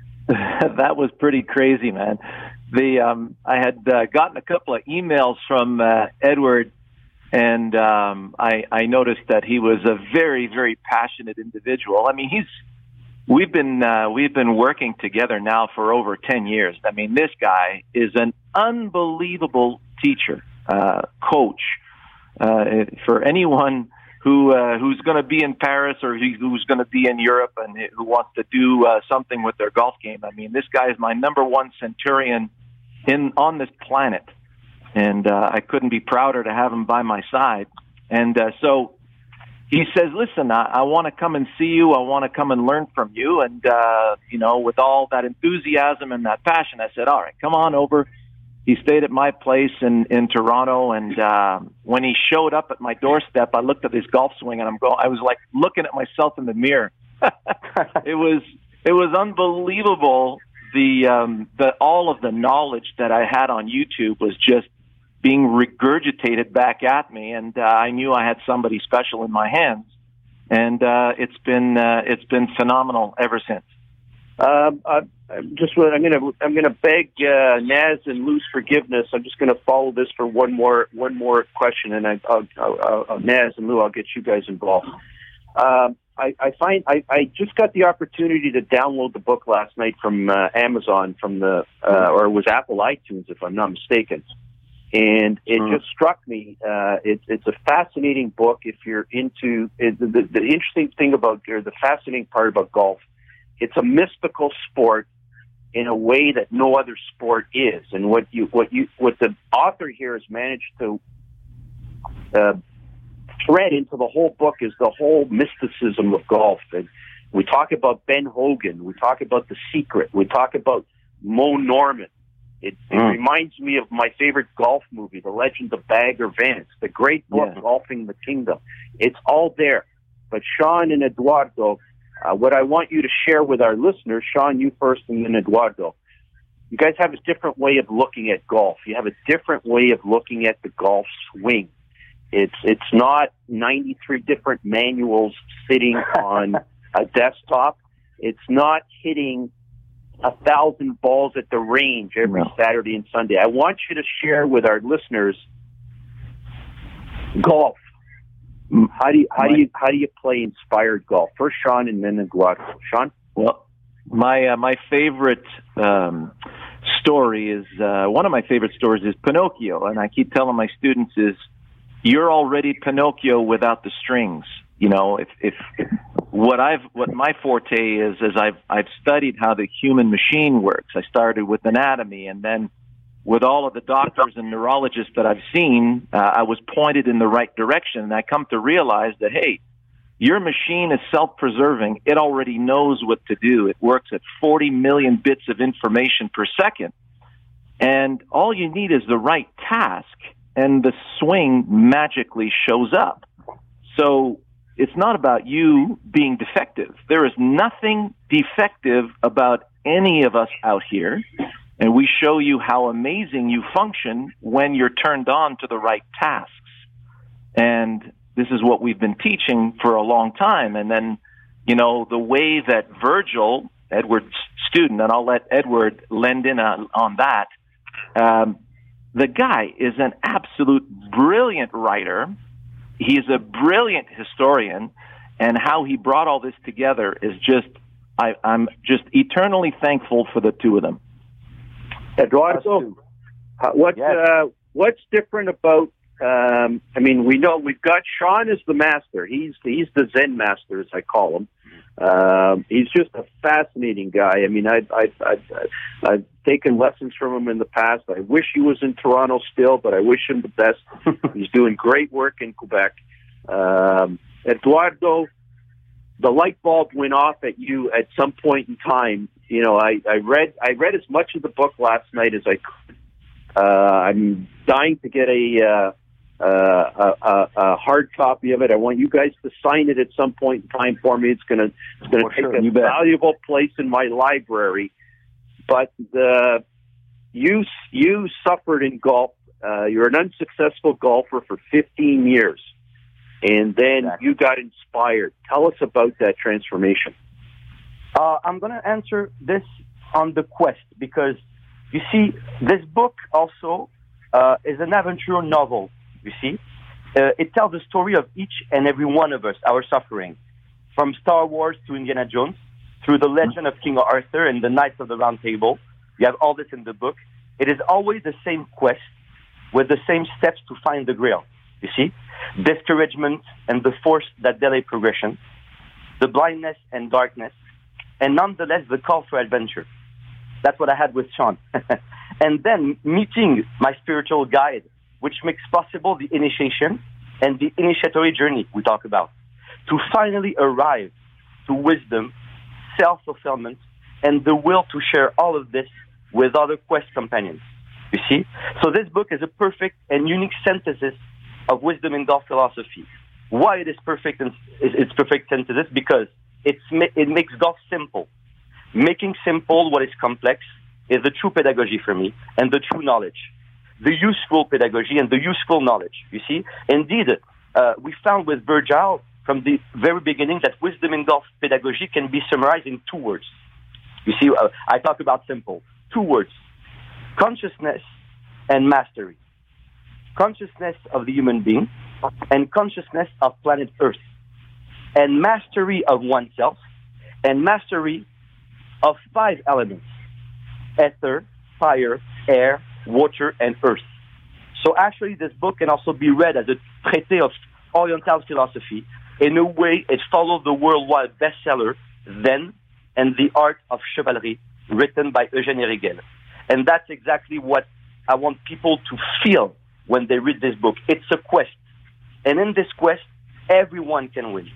That was pretty crazy, man. The um, I had uh, gotten a couple of emails from uh, Edward, and um, I, I noticed that he was a very, very passionate individual. I mean, he's We've been uh, we've been working together now for over ten years. I mean, this guy is an unbelievable teacher, uh, coach. Uh, for anyone who uh, who's going to be in Paris or who's going to be in Europe and who wants to do uh, something with their golf game, I mean, this guy is my number one centurion in on this planet, and uh, I couldn't be prouder to have him by my side. And uh, so. He says, listen, I, I want to come and see you. I want to come and learn from you. And, uh, you know, with all that enthusiasm and that passion, I said, all right, come on over. He stayed at my place in, in Toronto. And uh, when he showed up at my doorstep, I looked at his golf swing and I'm going, I was like looking at myself in the mirror. It was it was unbelievable. The, um, the all of the knowledge that I had on YouTube was just being regurgitated back at me, and uh, I knew I had somebody special in my hands, and uh, it's been uh, it's been phenomenal ever since. Um, I, I'm just I'm going to I'm going to beg uh, Naz and Lou's forgiveness. I'm just going to follow this for one more one more question, and I, I'll, I'll, I'll, Naz and Lou, I'll get you guys involved. Um, I, I find I, I just got the opportunity to download the book last night from uh, Amazon, from the uh, or it was Apple iTunes, if I'm not mistaken. And it mm. just struck me. Uh, it, it's a fascinating book if you're into it, the, the, the interesting thing about, or the fascinating part about golf. It's a mystical sport in a way that no other sport is. And what you, what you, what the author here has managed to uh, thread into the whole book is the whole mysticism of golf. And we talk about Ben Hogan. We talk about The Secret. We talk about Mo Norman. It, it mm. reminds me of my favorite golf movie, The Legend of Bagger Vance, the great book, yeah. Golfing the Kingdom. It's all there. But Sean and Eduardo, uh, what I want you to share with our listeners, Sean, you first and then Eduardo, you guys have a different way of looking at golf. You have a different way of looking at the golf swing. It's, it's not ninety-three different manuals sitting on a desktop. It's not hitting a thousand balls at the range every no. Saturday and Sunday. I want you to share with our listeners golf. How do you how do you how do you play inspired golf? First, Sean, and then Eduardo. Sean. Well, my uh, my favorite um, story is uh, one of my favorite stories is Pinocchio, and I keep telling my students is you're already Pinocchio without the strings. You know, if, if, if what I've, what my forte is, is I've, I've studied how the human machine works. I started with anatomy, and then with all of the doctors and neurologists that I've seen, uh, I was pointed in the right direction. And I come to realize that, hey, your machine is self-preserving. It already knows what to do. It works at forty million bits of information per second. And all you need is the right task, and the swing magically shows up. So it's not about you being defective. There is nothing defective about any of us out here, and we show you how amazing you function when you're turned on to the right tasks. And this is what we've been teaching for a long time. And then, you know, the way that Virgil, Edward's student, and I'll let Edward lend in on, on that, um, the guy is an absolute brilliant writer. He's a brilliant historian, and how he brought all this together is just, I, I'm just eternally thankful for the two of them. Eduardo, what, yes. uh, what's different about, um, I mean, we know we've got Sean as the master. He's, he's the Zen master, as I call him. Um, he's just a fascinating guy. I mean, I, I, I, I, I've taken lessons from him in the past. I wish he was in Toronto still, but I wish him the best. He's doing great work in Quebec. Um, Eduardo, the light bulb went off at you at some point in time. You know, I, I read I read as much of the book last night as I could. Uh, I'm dying to get a, uh, uh, a, a hard copy of it. I want you guys to sign it at some point in time for me. It's gonna it's gonna for take sure. a valuable place in my library. But the you you suffered in golf. Uh, you're an unsuccessful golfer for fifteen years, and then exactly. you got inspired. Tell us about that transformation. Uh, I'm going to answer this on the quest, because you see, this book also uh, is an adventure novel. You see, uh, it tells the story of each and every one of us, our suffering, from Star Wars to Indiana Jones, through the legend of King Arthur and the Knights of the Round Table. You have all this in the book. It is always the same quest with the same steps to find the Grail. You see, discouragement and the force that delay progression, the blindness and darkness, and nonetheless the call for adventure. That's what I had with Sean. And then meeting my spiritual guide, which makes possible the initiation and the initiatory journey we talk about, to finally arrive to wisdom, self-fulfillment, and the will to share all of this with other quest companions. You see? So this book is a perfect and unique synthesis of wisdom in golf philosophy. Why it is perfect and it's perfect synthesis? Because it's it makes golf simple. Making simple what is complex is the true pedagogy for me, and the true knowledge, the useful pedagogy and the useful knowledge. You see, indeed, uh, we found with Virgil from the very beginning that wisdom in golf pedagogy can be summarized in two words. You see, uh, I talk about simple. Two words: consciousness and mastery. Consciousness of the human being and consciousness of planet Earth. And mastery of oneself and mastery of five elements: ether, fire, air, water, and earth. So actually this book can also be read as a traité of Oriental philosophy. In a way, it followed the worldwide bestseller, Zen and the Art of Chivalry, written by Eugène Irigail. And that's exactly what I want people to feel when they read this book. It's a quest. And in this quest, everyone can win.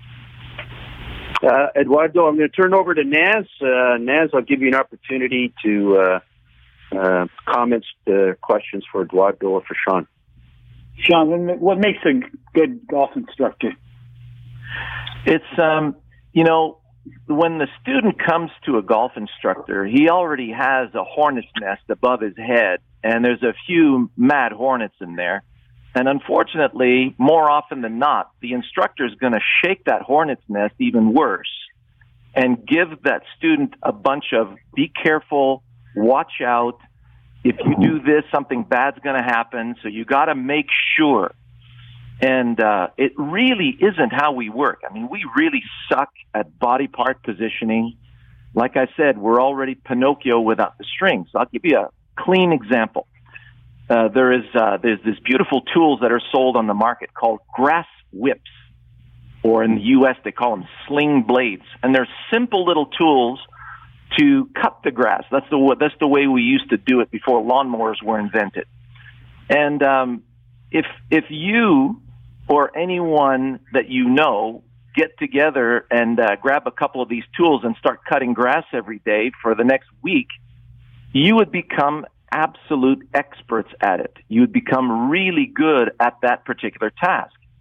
Uh, Eduardo, I'm going to turn over to Naz. Uh, Naz, I'll give you an opportunity to uh, uh, comments, uh, questions for Eduardo or for Sean. Sean, what makes a good golf instructor? It's, um, you know, when the student comes to a golf instructor, he already has a hornet's nest above his head, and there's a few mad hornets in there. And unfortunately, more often than not, the instructor is going to shake that hornet's nest even worse and give that student a bunch of be careful, watch out. If you do this, something bad's going to happen. So you got to make sure. And uh, it really isn't how we work. I mean, we really suck at body part positioning. Like I said, we're already Pinocchio without the strings. So I'll give you a clean example. Uh, there is uh, there's these beautiful tools that are sold on the market called grass whips, or in the U S they call them sling blades, and they're simple little tools to cut the grass. That's the that's the way we used to do it before lawnmowers were invented. And um, if if you or anyone that you know get together and uh, grab a couple of these tools and start cutting grass every day for the next week, you would become absolute experts at it. You would become really good at that particular task.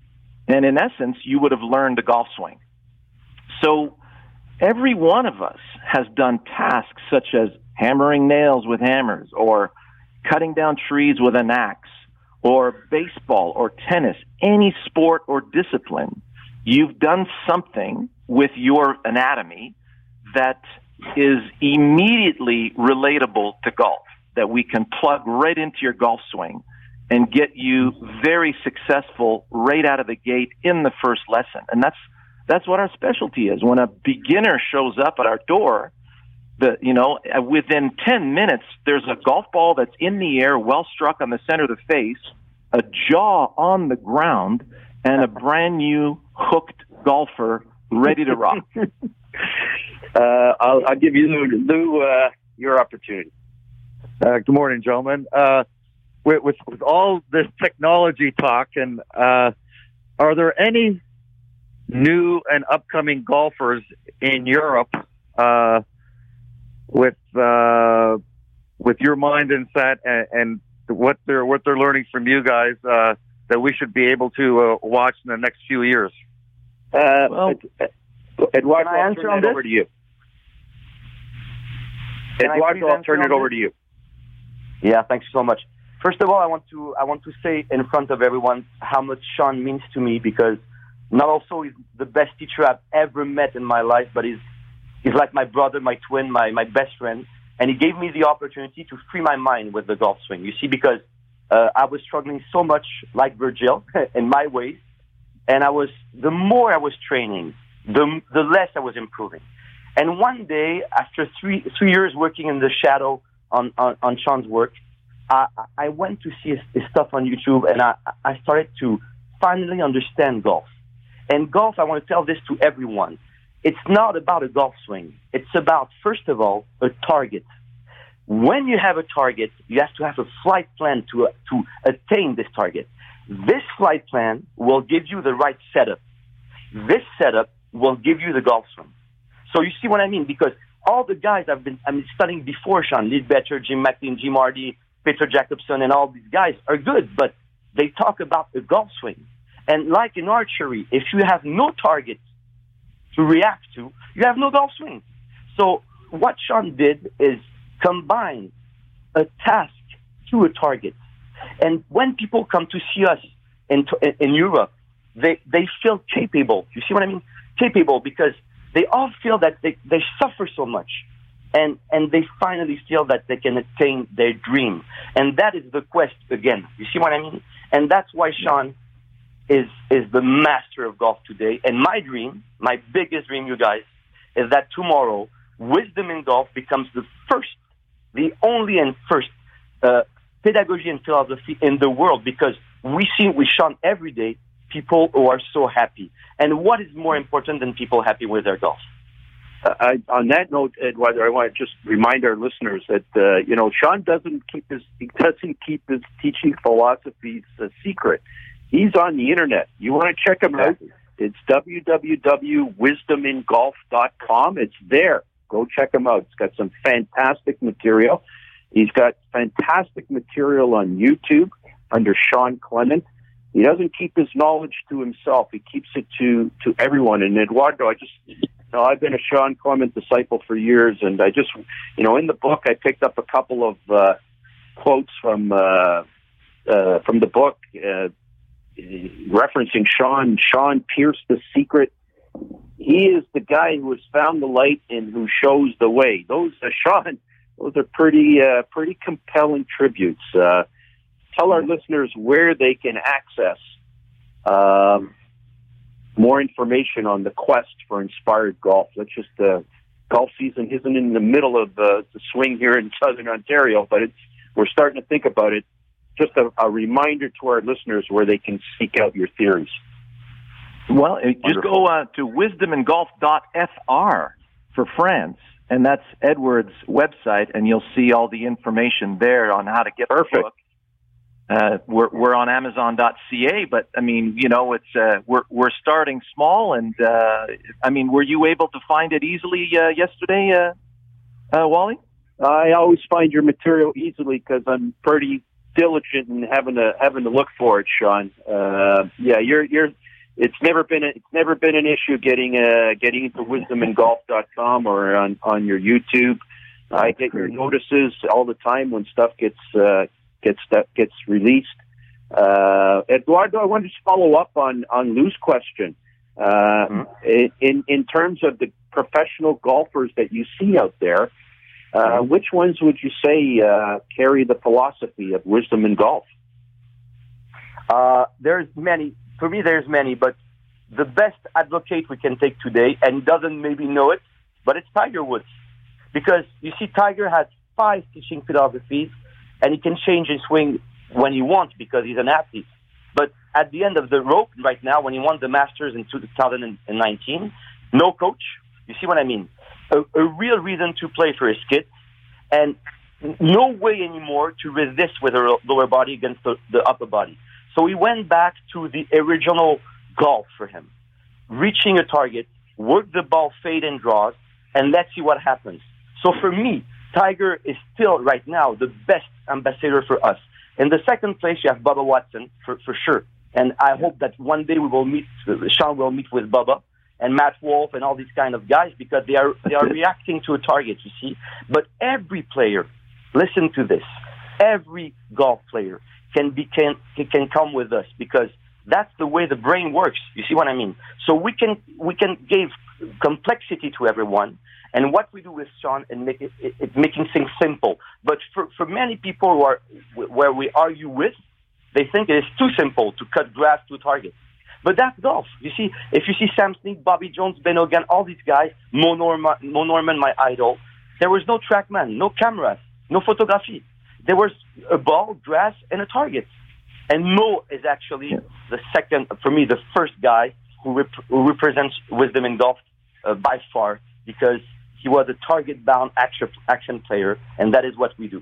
And in essence, you would have learned a golf swing. So every one of us has done tasks such as hammering nails with hammers, or cutting down trees with an axe, or baseball or tennis, any sport or discipline. You've done something with your anatomy that is immediately relatable to golf, that we can plug right into your golf swing and get you very successful right out of the gate in the first lesson. And that's that's what our specialty is. When a beginner shows up at our door, the you know, within ten minutes, there's a golf ball that's in the air, well struck on the center of the face, a jaw on the ground, and a brand new hooked golfer ready to rock. uh, I'll, I'll give you Lou, uh, your opportunity. Uh, good morning, gentlemen. Uh, with, with, with all this technology talk, and uh, are there any new and upcoming golfers in Europe uh, with uh, with your mind and set, and, and what they're what they're learning from you guys uh, that we should be able to uh, watch in the next few years? Uh, well, Eduardo, can I I'll answer turn on it this? over to you. Can Eduardo, I'll turn it over to you. Yeah, thanks so much. First of all, I want to I want to say in front of everyone how much Sean means to me, because not also he's the best teacher I've ever met in my life, but he's he's like my brother, my twin, my, my best friend, and he gave me the opportunity to free my mind with the golf swing. You see, because uh, I was struggling so much like Virgil in my ways, and I was the more I was training, the the less I was improving. And one day, after three three years working in the shadow on, on, on Sean's work, I, I went to see his, his stuff on YouTube, and I, I started to finally understand golf. And golf, I want to tell this to everyone. It's not about a golf swing. It's about, first of all, a target. When you have a target, you have to have a flight plan to, to attain this target. This flight plan will give you the right setup. This setup will give you the golf swing. So you see what I mean? Because all the guys I've been I'm studying before Sean, Lee Betcher, Jim McLean, Jim Hardy, Peter Jacobson, and all these guys are good, but they talk about the golf swing. And like in archery, if you have no target to react to, you have no golf swing. So what Sean did is combine a task to a target. And when people come to see us in in Europe, they, they feel capable. You see what I mean? Capable, because they all feel that they, they suffer so much, and, and they finally feel that they can attain their dream. And that is the quest again. You see what I mean? And that's why Sean is is the master of golf today. And my dream, my biggest dream, you guys, is that tomorrow, Wisdom in Golf becomes the first, the only and first uh, pedagogy and philosophy in the world, because we see with Sean every day people who are so happy. And what is more important than people happy with their golf? Uh, I, on that note, Eduardo, I want to just remind our listeners that uh, you know Sean doesn't keep his he doesn't keep his teaching philosophies a secret. He's on the internet. You want to check him out? It's w w w dot wisdom in golf dot com. It's there. Go check him out. It's got some fantastic material. He's got fantastic material on YouTube under Sean Clement. He doesn't keep his knowledge to himself. He keeps it to, to everyone. And Eduardo, I just, you know, I've been a Sean Clement disciple for years, and I just, you know, in the book, I picked up a couple of uh, quotes from uh, uh, from the book uh, referencing Sean. Sean pierced the secret. He is the guy who has found the light and who shows the way. Those, uh, Sean, those are pretty, uh, pretty compelling tributes. Uh, Tell our listeners where they can access um, more information on the quest for inspired golf. Let's just uh, golf season isn't in the middle of uh, the swing here in Southern Ontario, but it's we're starting to think about it. Just a, a reminder to our listeners where they can seek out your theories. Well, just go uh, to wisdom in golf dot f r for France, and that's Edward's website, and you'll see all the information there on how to get Perfect. the book. Uh, we're we're on Amazon dot c a, but I mean, you know, it's uh, we're we're starting small, and uh, I mean, were you able to find it easily uh, yesterday, uh, uh, Wally? I always find your material easily because I'm pretty diligent in having to having to look for it, Sean. Uh, yeah, you're you're it's never been a, it's never been an issue getting uh, getting into wisdom in golf dot com or on, on your YouTube. I get your notices all the time when stuff gets uh, gets gets released. Uh, Eduardo, I wanted to follow up on on Lou's question. Uh, mm-hmm. in in terms of the professional golfers that you see out there, uh, which ones would you say uh, carry the philosophy of wisdom in golf? Uh, there's many. For me, there's many, but the best advocate we can take today, and doesn't maybe know it, but it's Tiger Woods. Because, you see, Tiger has five teaching philosophies, and he can change his swing when he wants because he's an athlete. But at the end of the rope right now, when he won the Masters in two thousand nineteen, no coach. You see what I mean? A, a real reason to play for his kids, and no way anymore to resist with a lower body against the, the upper body. So he went back to the original golf for him. Reaching a target, work the ball, fade and draws, and let's see what happens. So for me, Tiger is still right now the best ambassador for us. In the second place, you have Bubba Watson, for, for sure. And I hope that one day we will meet, Sean will meet with Bubba and Matt Wolff and all these kind of guys because they are they are reacting to a target, you see. But every player, listen to this, every golf player can be can can come with us because that's the way the brain works. You see what I mean? So we can we can give complexity to everyone, and what we do with Sean and make it, it, it making things simple. But for for many people who are where we argue with, they think it is too simple to cut grass to a target. But that's golf. You see, if you see Sam Snead, Bobby Jones, Ben Hogan, all these guys, Mo Norman, Mo Norman, my idol, there was no TrackMan, no cameras, no photography. There was a ball, grass, and a target. And Mo is actually yeah. the second, for me, the first guy who, rep- who represents wisdom in golf uh, by far because he was a target-bound action, action player, and that is what we do.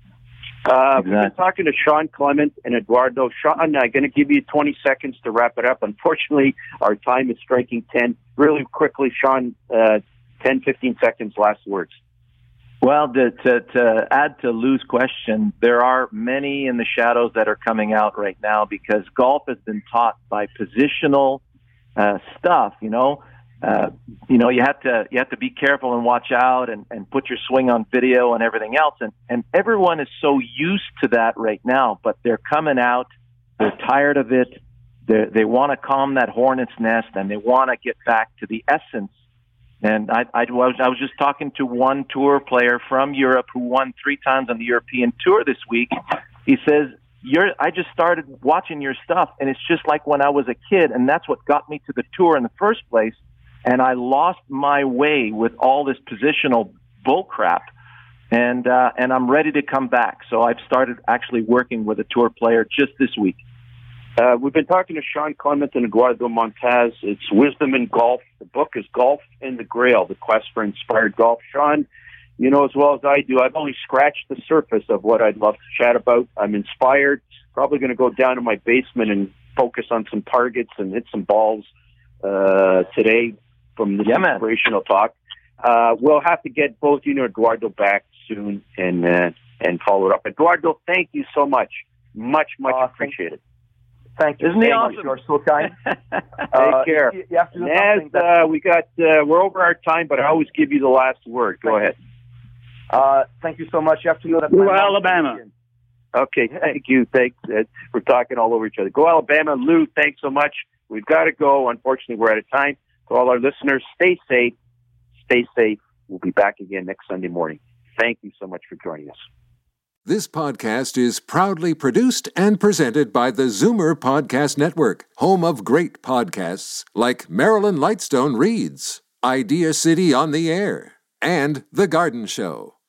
Uh, exactly. We've been talking to Sean Clement and Eduardo. Sean, I'm going to give you twenty seconds to wrap it up. Unfortunately, our time is striking ten. Really quickly, Sean, uh, ten, fifteen seconds, last words. Well, to, to, to add to Lou's question, there are many in the shadows that are coming out right now because golf has been taught by positional uh, stuff, you know. Uh, you know, you have to you have to be careful and watch out and, and put your swing on video and everything else. And, and everyone is so used to that right now, but they're coming out. They're tired of it. They're, they want to calm that hornet's nest, and they want to get back to the essence. And I, I, was, I was just talking to one tour player from Europe who won three times on the European Tour this week. He says, You're, I just started watching your stuff, and it's just like when I was a kid, and that's what got me to the tour in the first place. And I lost my way with all this positional bullcrap, and uh, and I'm ready to come back. So I've started actually working with a tour player just this week. Uh, we've been talking to Sean Clement and Eduardo Montaz. It's Wisdom in Golf. The book is Golf and the Grail, The Quest for Inspired Golf. Sean, you know as well as I do, I've only scratched the surface of what I'd love to chat about. I'm inspired. Probably going to go down to my basement and focus on some targets and hit some balls uh, today. From the yeah, inspirational talk. Uh, we'll have to get both you and Eduardo back soon and uh, and follow it up. Eduardo, thank you so much. Much, much uh, appreciated. Thank you. Isn't he awesome? You're so kind. Take uh, care. You, you have to do Naz, uh, we got, uh, we're over our time, but I always give you the last word. Go thank ahead. Uh, thank you so much. You have to know that. Go Alabama. Okay, thank you. Thanks. Uh, we're talking all over each other. Go Alabama. Lou, thanks so much. We've got to go. Unfortunately, we're out of time. To all our listeners, stay safe. Stay safe. We'll be back again next Sunday morning. Thank you so much for joining us. This podcast is proudly produced and presented by the Zoomer Podcast Network, home of great podcasts like Marilyn Lightstone Reads, Idea City on the Air, and The Garden Show.